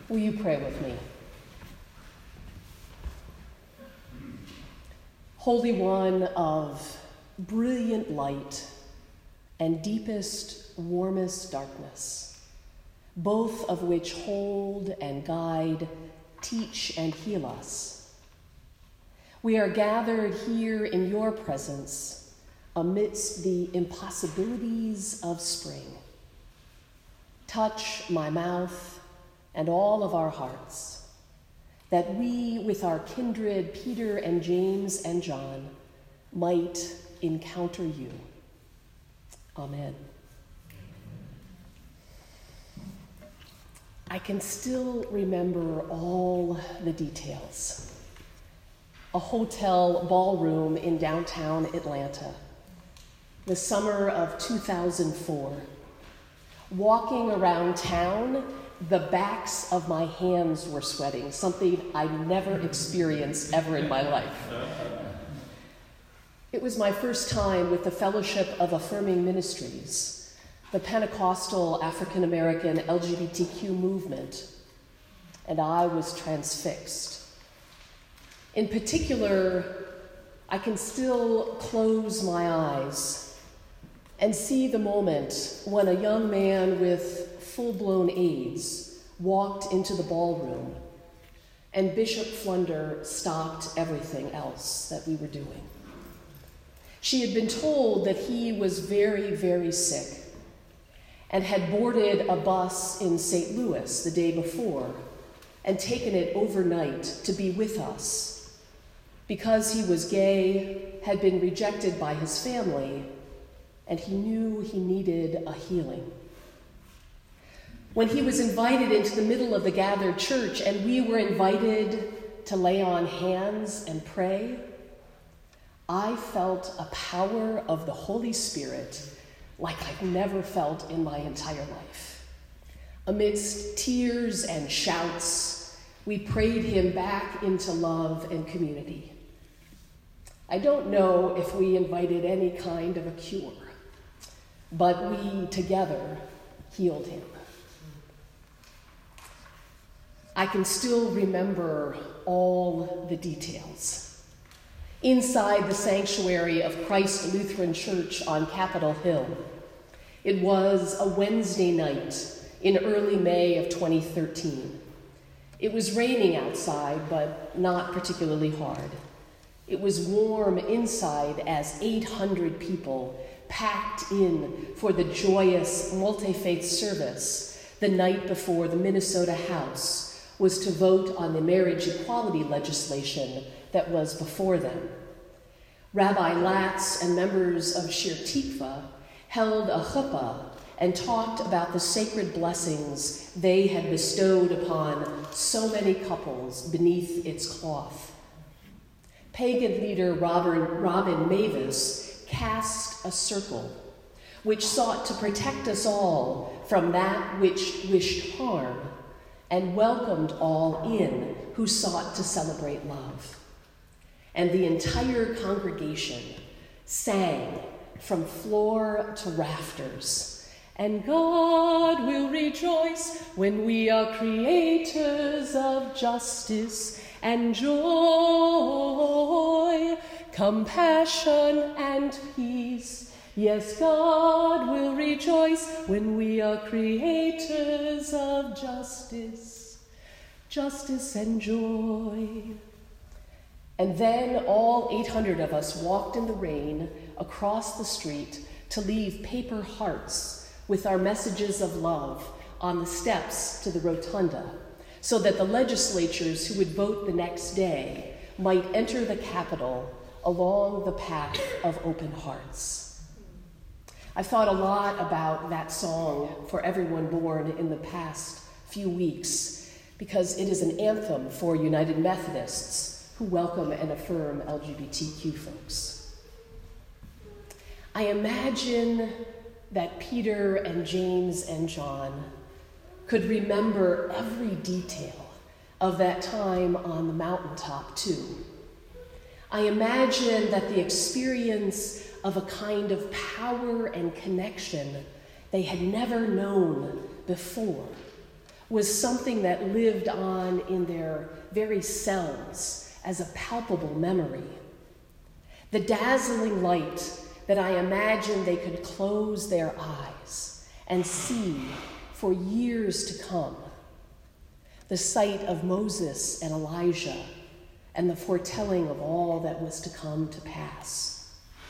Will you pray with me? Holy One of brilliant light and deepest, warmest darkness, both of which hold and guide, teach and heal us, we are gathered here in your presence amidst the impossibilities of spring. Touch my mouth and all of our hearts, that we, with our kindred Peter and James and John, might encounter you. Amen. I can still remember all the details. A hotel ballroom in downtown Atlanta, the summer of 2004. Walking around town, the backs of my hands were sweating, something I never experienced ever in my life. It was my first time with the Fellowship of Affirming Ministries, the Pentecostal African-American LGBTQ movement, and I was transfixed. In particular, I can still close my eyes and see the moment when a young man with full-blown AIDS walked into the ballroom, and Bishop Flunder stopped everything else that we were doing. She had been told that he was very, very sick and had boarded a bus in St. Louis the day before and taken it overnight to be with us because he was gay, had been rejected by his family, and he knew he needed a healing. When he was invited into the middle of the gathered church and we were invited to lay on hands and pray, I felt a power of the Holy Spirit like I've never felt in my entire life. Amidst tears and shouts, we prayed him back into love and community. I don't know if we invited any kind of a cure, but we together healed him. I can still remember all the details. Inside the sanctuary of Christ Lutheran Church on Capitol Hill, it was a Wednesday night in early May of 2013. It was raining outside, but not particularly hard. It was warm inside as 800 people packed in for the joyous multi-faith service the night before the Minnesota House was to vote on the marriage equality legislation that was before them. Rabbi Latz and members of Shir Tikva held a chuppah and talked about the sacred blessings they had bestowed upon so many couples beneath its cloth. Pagan leader Robin Mavis cast a circle which sought to protect us all from that which wished harm, and welcomed all in who sought to celebrate love. And the entire congregation sang from floor to rafters, "And God will rejoice when we are creators of justice and joy, compassion and peace. Yes, God will rejoice when we are creators of justice, justice and joy." And then all 800 of us walked in the rain across the street to leave paper hearts with our messages of love on the steps to the rotunda, so that the legislatures who would vote the next day might enter the Capitol along the path of open hearts. I've thought a lot about that song for everyone born in the past few weeks because it is an anthem for United Methodists who welcome and affirm LGBTQ folks. I imagine that Peter and James and John could remember every detail of that time on the mountaintop too. I imagine that the experience of a kind of power and connection they had never known before was something that lived on in their very selves as a palpable memory. The dazzling light that I imagined they could close their eyes and see for years to come. The sight of Moses and Elijah and the foretelling of all that was to come to pass.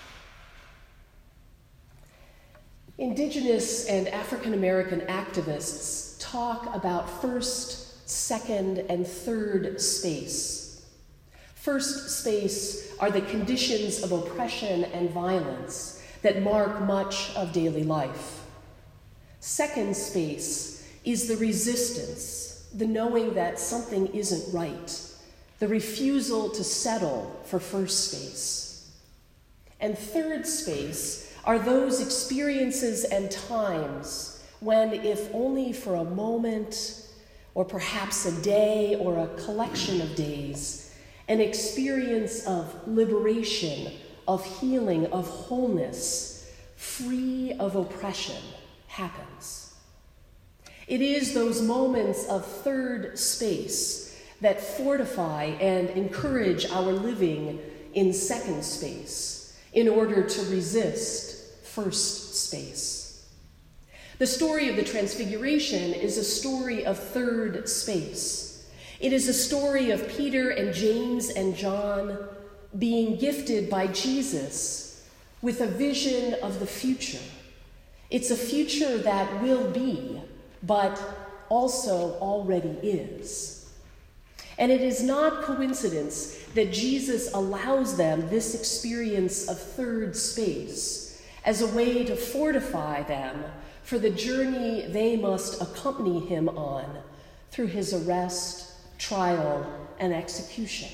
Indigenous and African American activists talk about first, second, and third space. First space are the conditions of oppression and violence that mark much of daily life. Second space is the resistance, the knowing that something isn't right, the refusal to settle for first space. And third space are those experiences and times when, if only for a moment, or perhaps a day or a collection of days, an experience of liberation, of healing, of wholeness, free of oppression, happens. It is those moments of third space that fortify and encourage our living in second space in order to resist first space. The story of the Transfiguration is a story of third space. It is a story of Peter and James and John being gifted by Jesus with a vision of the future. It's a future that will be, but also already is. And it is not coincidence that Jesus allows them this experience of third space as a way to fortify them for the journey they must accompany him on through his arrest, trial, and execution.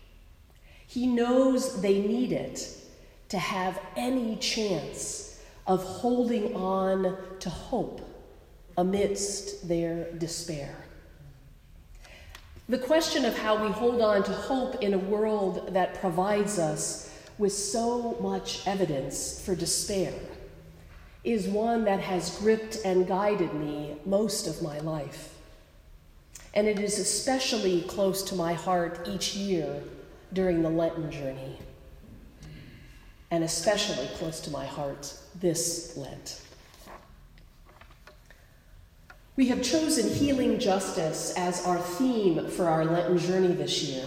He knows they need it to have any chance of holding on to hope amidst their despair. The question of how we hold on to hope in a world that provides us with so much evidence for despair is one that has gripped and guided me most of my life. And it is especially close to my heart each year during the Lenten journey, and especially close to my heart this Lent. We have chosen healing justice as our theme for our Lenten journey this year.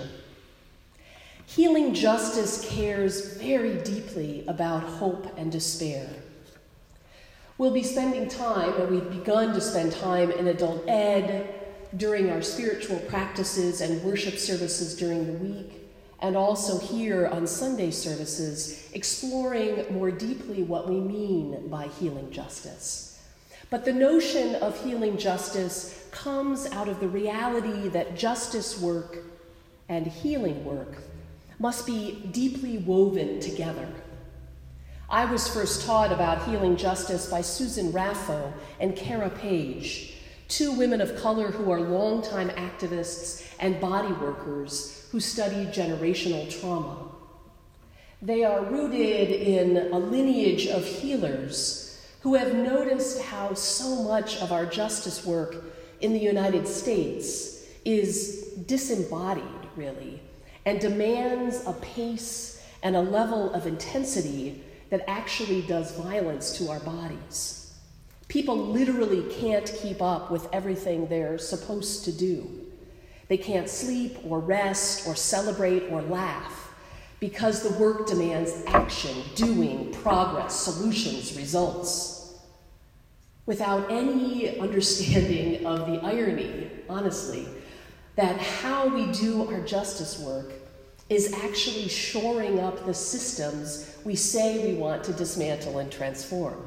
Healing justice cares very deeply about hope and despair. We'll be spending time, or we've begun to spend time in adult ed during our spiritual practices and worship services during the week, and also here on Sunday services, exploring more deeply what we mean by healing justice. But the notion of healing justice comes out of the reality that justice work and healing work must be deeply woven together. I was first taught about healing justice by Susan Raffo and Kara Page, two women of color who are longtime activists and body workers who study generational trauma. They are rooted in a lineage of healers who have noticed how so much of our justice work in the United States is disembodied, really, and demands a pace and a level of intensity that actually does violence to our bodies. People literally can't keep up with everything they're supposed to do. They can't sleep or rest or celebrate or laugh because the work demands action, doing, progress, solutions, results. Without any understanding of the irony, honestly, that how we do our justice work is actually shoring up the systems we say we want to dismantle and transform.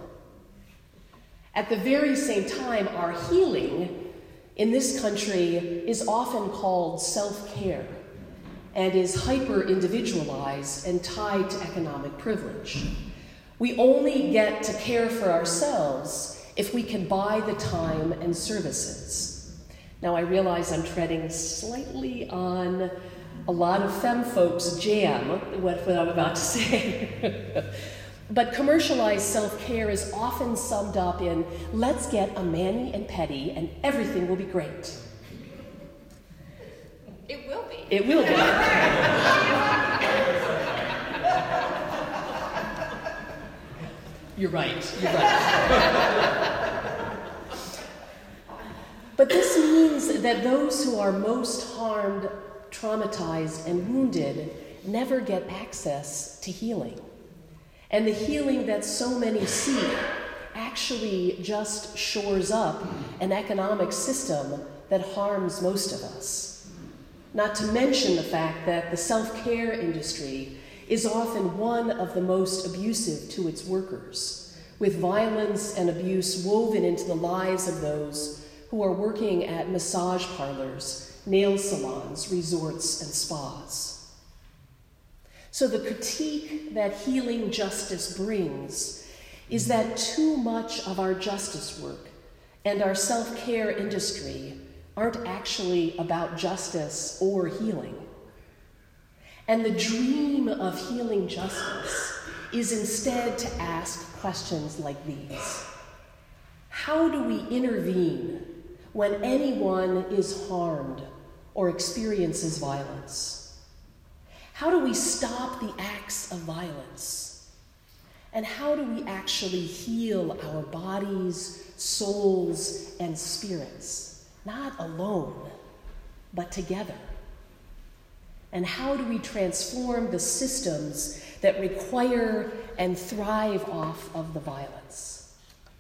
At the very same time, our healing in this country is often called self-care and is hyper-individualized and tied to economic privilege. We only get to care for ourselves if we can buy the time and services. Now, I realize I'm treading slightly on a lot of femme folks' jam, what I'm about to say. But commercialized self-care is often summed up in, let's get a mani and pedi and everything will be great. It will be. It will be. You're right. You're right. But this means that those who are most harmed, traumatized, and wounded never get access to healing. And the healing that so many seek actually just shores up an economic system that harms most of us. Not to mention the fact that the self-care industry is often one of the most abusive to its workers, with violence and abuse woven into the lives of those who are working at massage parlors, nail salons, resorts, and spas. So the critique that healing justice brings is that too much of our justice work and our self-care industry aren't actually about justice or healing. And the dream of healing justice is instead to ask questions like these. How do we intervene when anyone is harmed or experiences violence? How do we stop the acts of violence? And how do we actually heal our bodies, souls, and spirits, not alone, but together? And how do we transform the systems that require and thrive off of the violence?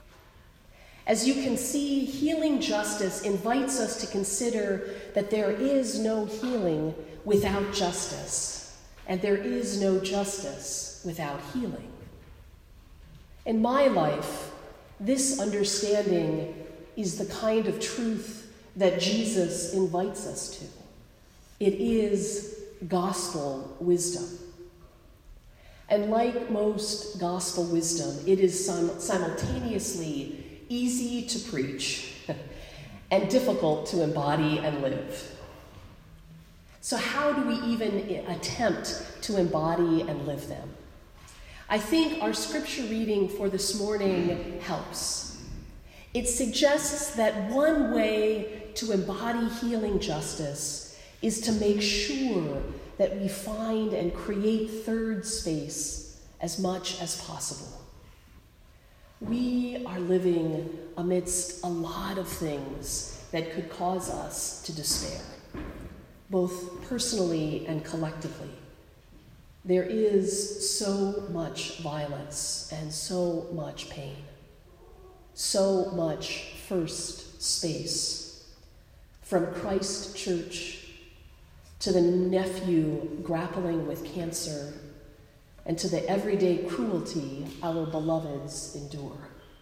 As you can see, healing justice invites us to consider that there is no healing without justice. And there is no justice without healing. In my life, this understanding is the kind of truth that Jesus invites us to. It is gospel wisdom. And like most gospel wisdom, it is simultaneously easy to preach and difficult to embody and live. So how do we even attempt to embody and live them? I think our scripture reading for this morning helps. It suggests that one way to embody healing justice is to make sure that we find and create third space as much as possible. We are living amidst a lot of things that could cause us to despair, both personally and collectively. There is so much violence and so much pain, so much first space, from Christ Church to the nephew grappling with cancer and to the everyday cruelty our beloveds endure.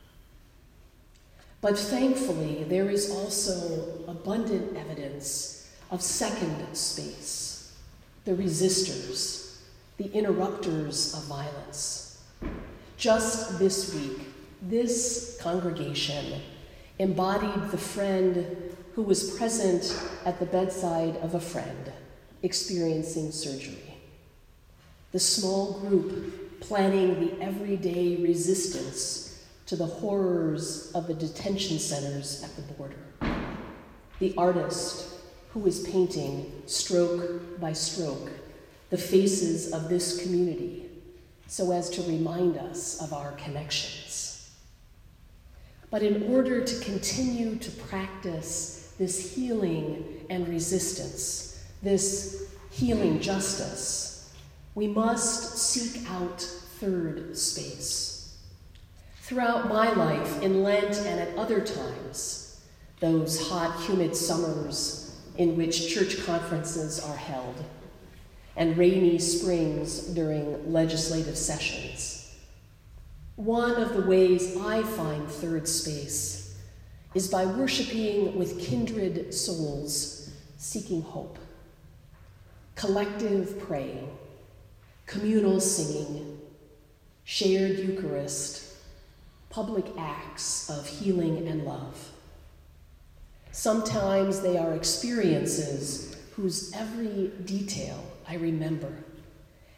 But thankfully, there is also abundant evidence of second space, the resistors, the interrupters of violence. Just this week, this congregation embodied the friend who was present at the bedside of a friend experiencing surgery. The small group planning the everyday resistance to the horrors of the detention centers at the border. The artist who is painting, stroke by stroke, the faces of this community so as to remind us of our connections. But in order to continue to practice this healing and resistance, this healing justice, we must seek out third space. Throughout my life, in Lent and at other times, those hot, humid summers in which church conferences are held, and rainy springs during legislative sessions. One of the ways I find third space is by worshiping with kindred souls, seeking hope. Collective praying, communal singing, shared Eucharist, public acts of healing and love. Sometimes they are experiences whose every detail I remember,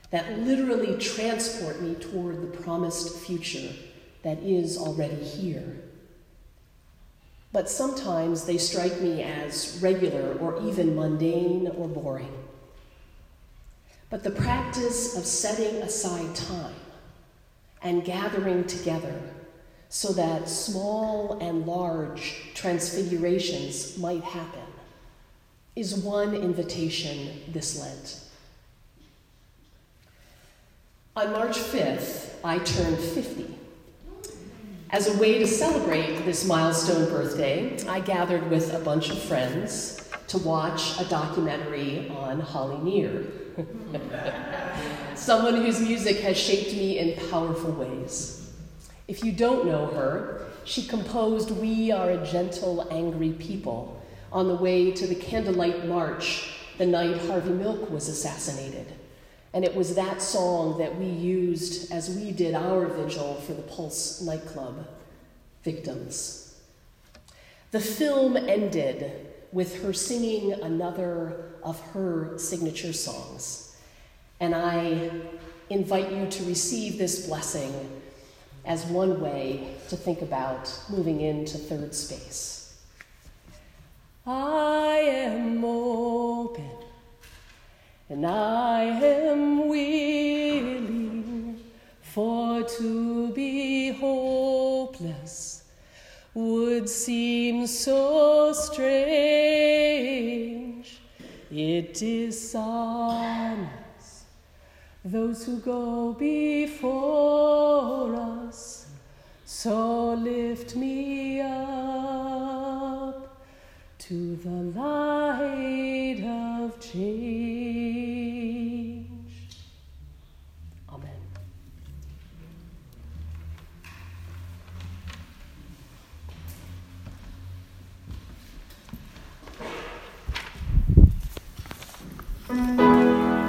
that literally transport me toward the promised future that is already here. But sometimes they strike me as regular or even mundane or boring. But the practice of setting aside time and gathering together so that small and large transfigurations might happen is one invitation this Lent. On March 5th, I turned 50. As a way to celebrate this milestone birthday, I gathered with a bunch of friends to watch a documentary on Holly Near, someone whose music has shaped me in powerful ways. If you don't know her, she composed "We Are a Gentle, Angry People" on the way to the Candlelight March the night Harvey Milk was assassinated. And it was that song that we used as we did our vigil for the Pulse nightclub victims. The film ended with her singing another of her signature songs. And I invite you to receive this blessing as one way to think about moving into third space. I am open, and I am willing, for to be hopeless would seem so strange. It dishonors those who go before us, so lift me up to the light of change. Amen.